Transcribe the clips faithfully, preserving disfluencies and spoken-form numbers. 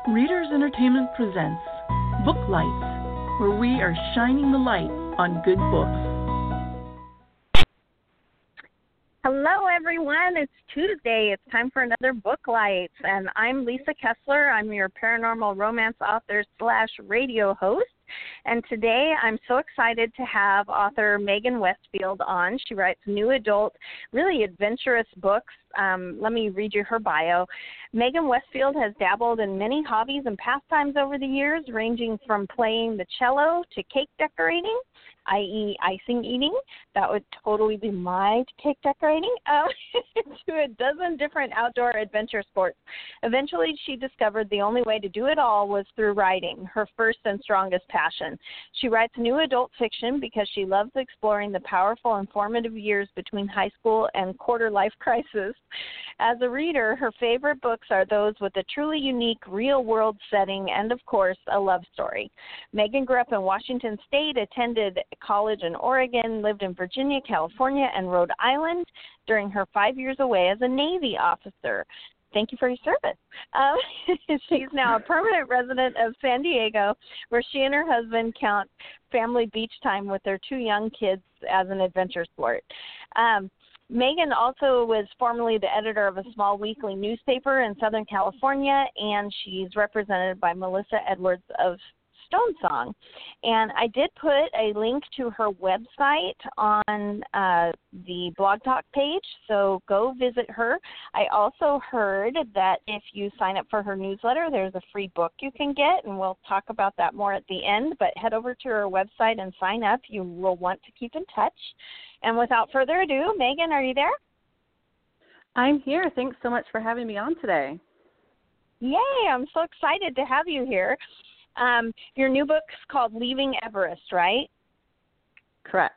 Readers Entertainment presents Book Lights, where we are shining the light on good books. Hello, everyone. It's Tuesday. It's time for another Book Lights, and I'm Lisa Kessler. I'm your paranormal romance author slash radio host. And today I'm so excited to have author Megan Westfield on. She writes new adult, really adventurous books. Um, let me read you her bio. Megan Westfield has dabbled in many hobbies and pastimes over the years, ranging from playing the cello to cake decorating, that is icing eating. That would totally be my cake decorating, um, to a dozen different outdoor adventure sports. Eventually, she discovered the only way to do it all was through writing, her first and strongest passion. She writes new adult fiction because she loves exploring the powerful and formative years between high school and quarter life crisis. As a reader, her favorite books are those with a truly unique real-world setting and, of course, a love story. Megan grew up in Washington State, attended college in Oregon, lived in Virginia, California, and Rhode Island during her five years away as a Navy officer. Thank you for your service. Um, she's now a permanent resident of San Diego, where she and her husband count family beach time with their two young kids as an adventure sport. Um, Megan also was formerly the editor of a small weekly newspaper in Southern California, and she's represented by Melissa Edwards of Stone Song. And I did put a link to her website on uh, the Blog Talk page, so go visit her. I also heard that if you sign up for her newsletter, there's a free book you can get, and we'll talk about that more at the end. But head over to her website and sign up. You will want to keep in touch. And without further ado, Megan, are you there? I'm here. Thanks so much for having me on today. Yay, I'm so excited to have you here. Um, your new book's called Leaving Everest, right? Correct.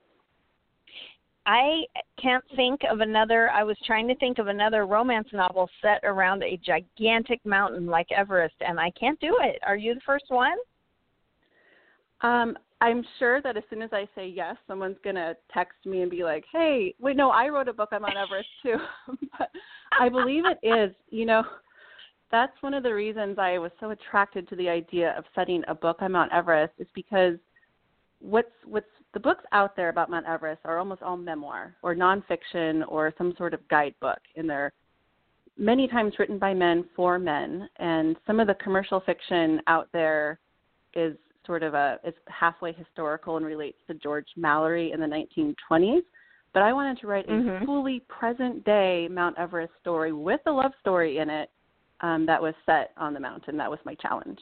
I can't think of another, I was trying to think of another romance novel set around a gigantic mountain like Everest, and I can't do it. Are you the first one? Um, I'm sure that as soon as I say yes, someone's going to text me and be like, hey, wait, no, I wrote a book on Mount Everest too. But I believe it is, you know, that's one of the reasons I was so attracted to the idea of setting a book on Mount Everest is because what's what's the books out there about Mount Everest are almost all memoir or nonfiction or some sort of guidebook, and they're many times written by men for men. And some of the commercial fiction out there is sort of a is halfway historical and relates to George Mallory in the nineteen twenties. But I wanted to write a mm-hmm. fully present day Mount Everest story with a love story in it. Um, that was set on the mountain. That was my challenge.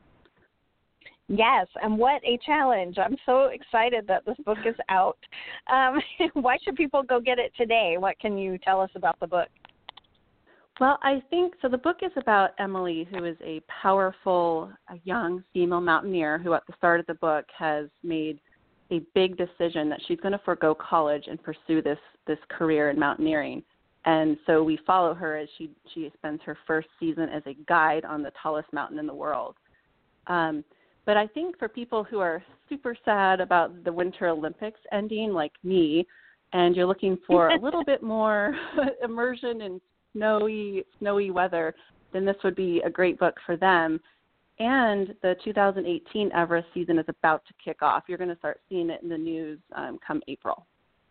Yes, and what a challenge. I'm so excited that this book is out. Um, why should people go get it today? What can you tell us about the book? Well, I think, so the book is about Emily, who is a powerful, a young female mountaineer who at the start of the book has made a big decision that she's going to forego college and pursue this, this career in mountaineering. And so we follow her as she, she spends her first season as a guide on the tallest mountain in the world. Um, but I think for people who are super sad about the Winter Olympics ending, like me, and you're looking for a little bit more immersion in snowy, snowy weather, then this would be a great book for them. And the two thousand eighteen Everest season is about to kick off. You're going to start seeing it in the news um, come April.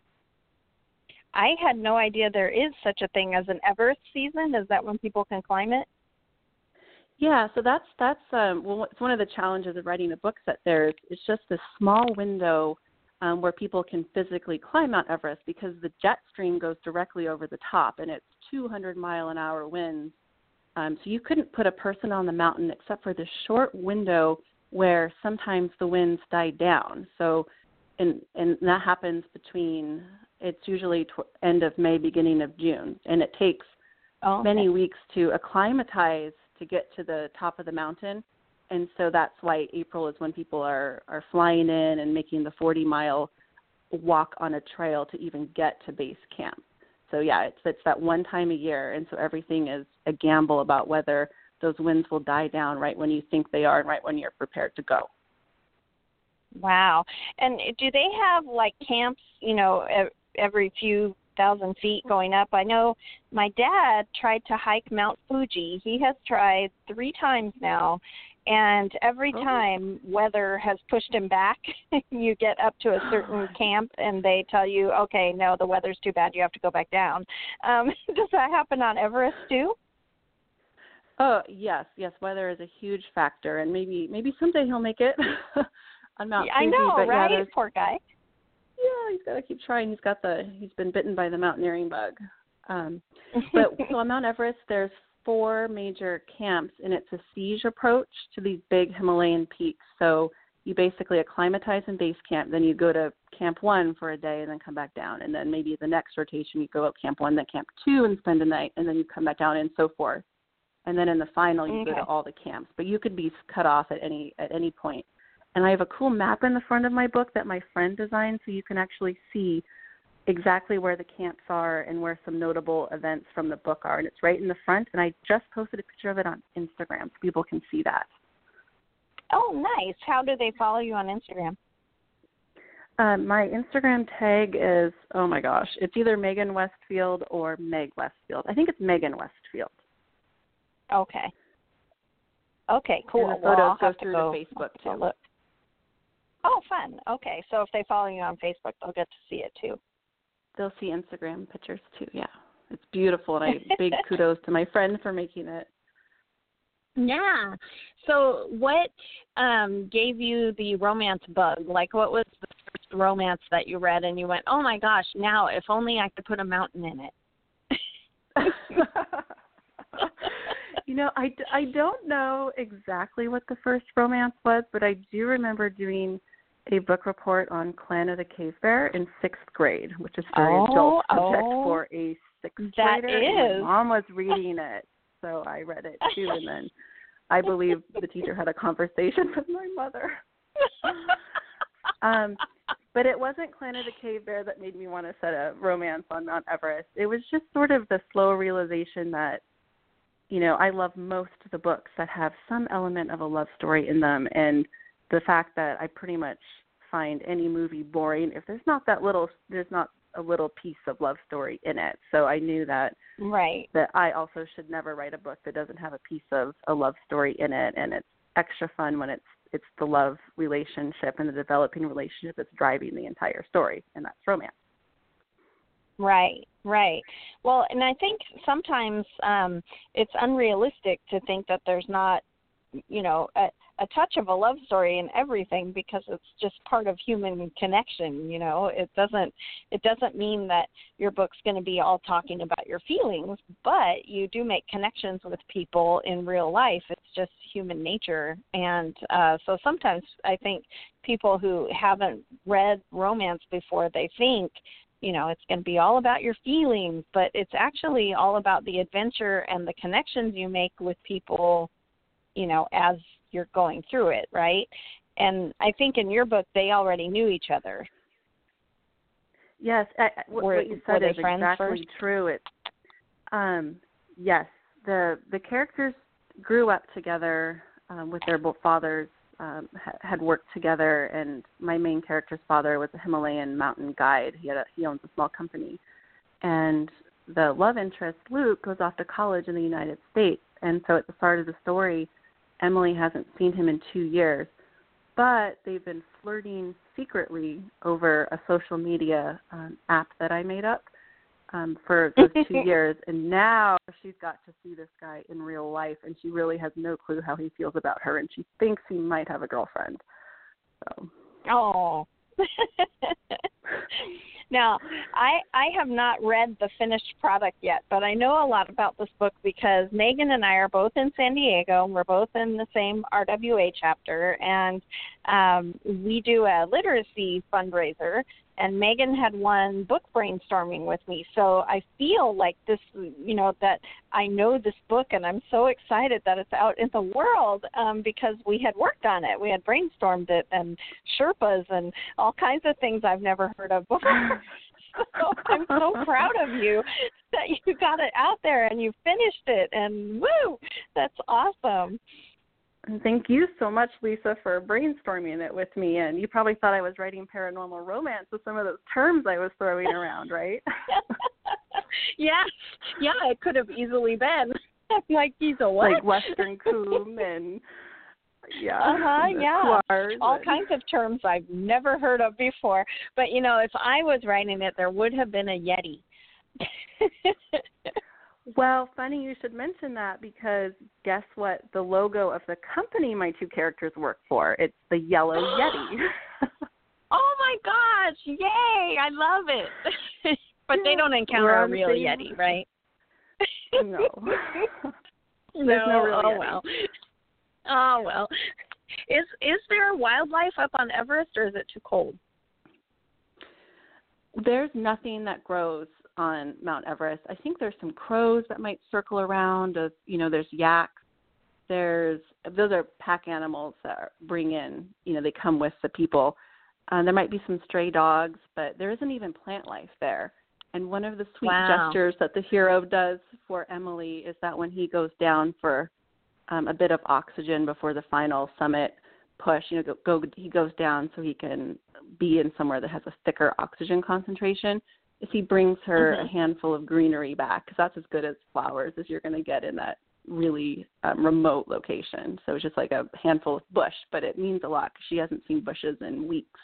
I had no idea there is such a thing as an Everest season. Is that when people can climb it? Yeah, so that's that's um, well, it's one of the challenges of writing a book that there's it's just this small window um, where people can physically climb Mount Everest because the jet stream goes directly over the top and it's two hundred mile an hour winds. Um, so you couldn't put a person on the mountain except for this short window where sometimes the winds die down. So, and and that happens between. It's usually tw- end of May, beginning of June, and it takes oh, okay. many weeks to acclimatize to get to the top of the mountain, and so that's why April is when people are, are flying in and making the forty-mile walk on a trail to even get to base camp. So, yeah, it's, it's that one time a year, and so everything is a gamble about whether those winds will die down right when you think they are and right when you're prepared to go. Wow. And do they have, like, camps, you know, every few thousand feet going up. I know my dad tried to hike Mount Fuji. He has tried three times now, and every oh. time weather has pushed him back. You get up to a certain camp, and they tell you, okay, no, the weather's too bad. You have to go back down. Um, does that happen on Everest too? Oh, yes, yes. Weather is a huge factor, and maybe maybe someday he'll make it on Mount Yeah, Fuji. I know, but right? Yeah, Poor guy. Yeah, he's got to keep trying. He's got the he's been bitten by the mountaineering bug. Um, but so on Mount Everest, there's four major camps, and it's a siege approach to these big Himalayan peaks. So you basically acclimatize in base camp, then you go to camp one for a day and then come back down, and then maybe the next rotation you go up camp one, then camp two and spend a night, and then you come back down, and so forth. And then in the final, you okay. go to all the camps. But you could be cut off at any at any point. And I have a cool map in the front of my book that my friend designed, so you can actually see exactly where the camps are and where some notable events from the book are. And it's right in the front, and I just posted a picture of it on Instagram so people can see that. Oh, nice. How do they follow you on Instagram? Um, my Instagram tag is, oh my gosh, it's either Megan Westfield or Meg Westfield. I think it's Megan Westfield. Okay. Okay, cool. And the well, photos I'll go have through to go to Facebook too. Look. Oh, fun. Okay, so if they follow you on Facebook, they'll get to see it too. They'll see Instagram pictures too, yeah. It's beautiful, and I big kudos to my friend for making it. Yeah. So what um, gave you the romance bug? Like, what was the first romance that you read and you went, oh, my gosh, now if only I could put a mountain in it? You know, I, I don't know exactly what the first romance was, but I do remember doing a book report on Clan of the Cave Bear in sixth grade, which is a very oh, adult subject oh, for a sixth that grader. Is. And my mom was reading it, so I read it too, and then I believe the teacher had a conversation with my mother. um, but it wasn't Clan of the Cave Bear that made me want to set a romance on Mount Everest. It was just sort of the slow realization that, you know, I love most of the books that have some element of a love story in them, and the fact that I pretty much find any movie boring if there's not that little, there's not a little piece of love story in it. So I knew that right. that I also should never write a book that doesn't have a piece of a love story in it, and it's extra fun when it's it's the love relationship and the developing relationship that's driving the entire story, and that's romance. Right, right. Well, and I think sometimes um, it's unrealistic to think that there's not, you know, a, a touch of a love story in everything, because it's just part of human connection. You know, it doesn't it doesn't mean that your book's going to be all talking about your feelings, but you do make connections with people in real life. It's just human nature. And uh, so sometimes I think people who haven't read romance before, they think, you know, it's going to be all about your feelings, but it's actually all about the adventure and the connections you make with people, you know, as you're going through it, right? And I think in your book, they already knew each other. Yes, I, what, were, what you said is exactly first? true. It, um, yes, the the characters grew up together um, with their both fathers. Um, had worked together, and my main character's father was a Himalayan mountain guide. He had a, he owns a small company, and the love interest, Luke, goes off to college in the United States. And so at the start of the story, Emily hasn't seen him in two years, but they've been flirting secretly over a social media um, app that I made up um, for those two years. And now she's got to see this guy in real life, and she really has no clue how he feels about her, and she thinks he might have a girlfriend. So. Oh. Now, I I have not read the finished product yet, but I know a lot about this book because Megan and I are both in San Diego, and we're both in the same R W A chapter, and um, we do a literacy fundraiser, and Megan had won book brainstorming with me, so I feel like this, you know, that I know this book, and I'm so excited that it's out in the world um, because we had worked on it. We had brainstormed it, and Sherpas and all kinds of things I've never heard of before. So I'm so proud of you that you got it out there and you finished it, and woo, that's awesome. And thank you so much, Lisa, for brainstorming it with me. And you probably thought I was writing paranormal romance with some of those terms I was throwing around, right? yeah, yeah, it could have easily been. Like, he's a what? Like Western coom and, yeah. Uh-huh, and yeah. All and... kinds of terms I've never heard of before. But, you know, if I was writing it, there would have been a Yeti. Well, funny you should mention that, because guess what the logo of the company my two characters work for? It's the Yellow Yeti. Oh, my gosh. Yay. I love it. But yeah, they don't encounter a real same... Yeti, right? No. There's no, no real oh, Yeti. well. Oh, well. Is, is there wildlife up on Everest, or is it too cold? There's nothing that grows on Mount Everest. I think there's some crows that might circle around. As, you know, there's yaks. There's those are pack animals that bring in. You know, they come with the people. Uh, there might be some stray dogs, but there isn't even plant life there. And one of the sweet wow. gestures that the hero does for Emily is that when he goes down for um, a bit of oxygen before the final summit push, you know, go, go he goes down so he can be in somewhere that has a thicker oxygen concentration. Is he brings her mm-hmm. a handful of greenery back, because that's as good as flowers as you're going to get in that really um, remote location. So it's just like a handful of bush, but it means a lot because she hasn't seen bushes in weeks.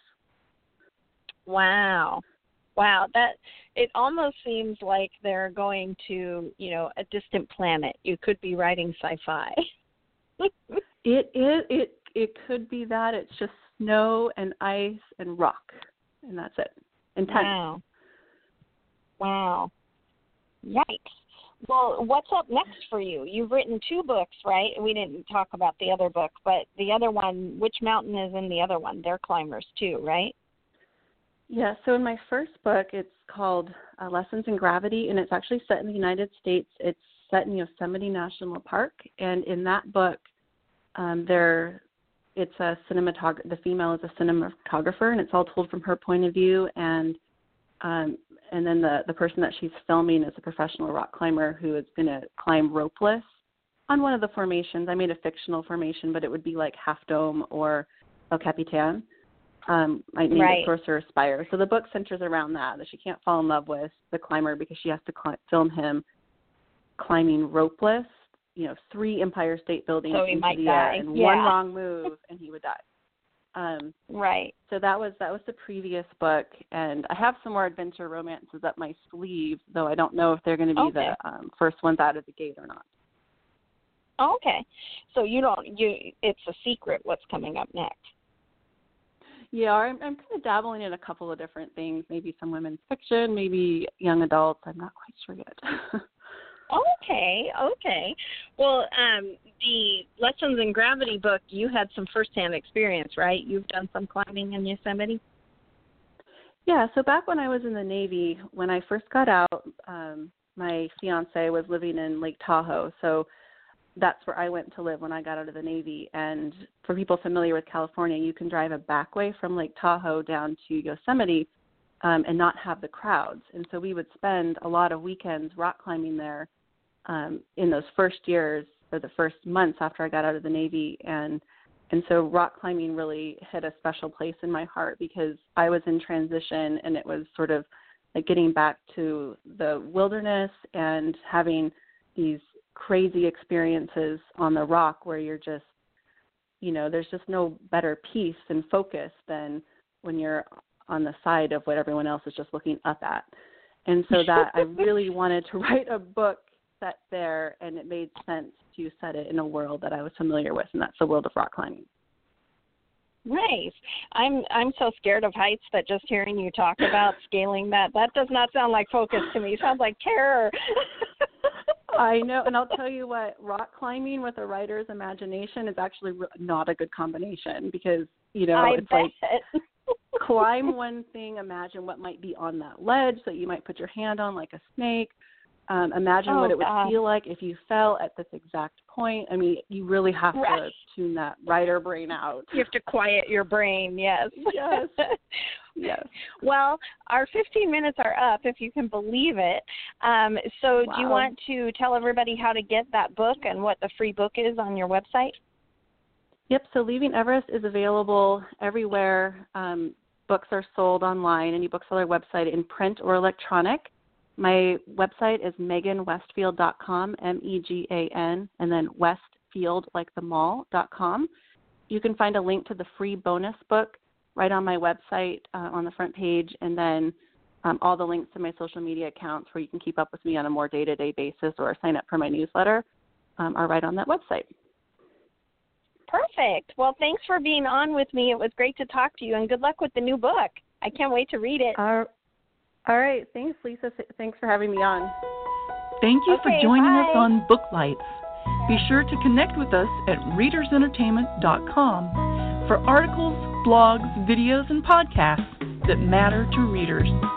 Wow. Wow. That it almost seems like they're going to, you know, a distant planet. You could be writing sci-fi. it is. It it could be that. It's just snow and ice and rock, and that's it. Intense. Wow. Wow. Yikes. Well, what's up next for you? You've written two books, right? We didn't talk about the other book, but the other one, which mountain is in the other one? They're climbers too, right? Yeah, so in my first book, it's called uh, Lessons in Gravity, and it's actually set in the United States. It's set in Yosemite National Park, and in that book, um, there, it's a cinematog- the female is a cinematographer, and it's all told from her point of view, and um, and then the, the person that she's filming is a professional rock climber who is going to climb ropeless on one of the formations. I made a fictional formation, but it would be like Half Dome or El Capitan. Um, I named right. it Sorcerer's Spire. So the book centers around that, that she can't fall in love with the climber because she has to cl- film him climbing ropeless, you know, three Empire State Buildings so into the die. air, and yeah. one wrong move and he would die. Um, right. So that was that was the previous book, and I have some more adventure romances up my sleeve, though I don't know if they're going to be okay. the um, first ones out of the gate or not. Okay, so you don't you it's a secret what's coming up next. Yeah, I'm, I'm kind of dabbling in a couple of different things. Maybe some women's fiction, maybe young adults. I'm not quite sure yet. Okay, okay. Well, um, the Lessons in Gravity book, you had some firsthand experience, right? You've done some climbing in Yosemite? Yeah, so back when I was in the Navy, when I first got out, um, my fiancé was living in Lake Tahoe, so that's where I went to live when I got out of the Navy. And for people familiar with California, you can drive a back way from Lake Tahoe down to Yosemite um, and not have the crowds. And so we would spend a lot of weekends rock climbing there um, in those first years or the first months after I got out of the Navy. And and so rock climbing really hit a special place in my heart because I was in transition, and it was sort of like getting back to the wilderness and having these crazy experiences on the rock where you're just, you know, there's just no better peace and focus than when you're on the side of what everyone else is just looking up at. And so that I really wanted to write a book set there, and it made sense to set it in a world that I was familiar with, and that's the world of rock climbing. Nice. I'm I'm so scared of heights that just hearing you talk about scaling that, that does not sound like focus to me. It sounds like terror. I know, and I'll tell you what, rock climbing with a writer's imagination is actually not a good combination because, you know, I it's bet. like climb one thing, imagine what might be on that ledge that you might put your hand on like a snake. Um, imagine oh, what it would God. feel like if you fell at this exact point. I mean, you really have right. to tune that writer brain out. You have to quiet your brain, yes. Yes. Yes. Well, our fifteen minutes are up, if you can believe it. Um, so wow. do you want to tell everybody how to get that book and what the free book is on your website? Yep, so Leaving Everest is available everywhere. Um, books are sold online, any bookseller website, in print or electronic. My website is megan westfield dot com, M E G A N, and then Westfield, like the mall, dot com. You can find a link to the free bonus book right on my website uh, on the front page, and then um, all the links to my social media accounts where you can keep up with me on a more day-to-day basis or sign up for my newsletter um, are right on that website. Perfect. Well, thanks for being on with me. It was great to talk to you, and good luck with the new book. I can't wait to read it. Uh, all right. Thanks, Lisa. Thanks for having me on. Thank you okay, for joining bye. us on Book Lights. Be sure to connect with us at readers entertainment dot com for articles, blogs, videos, and podcasts that matter to readers.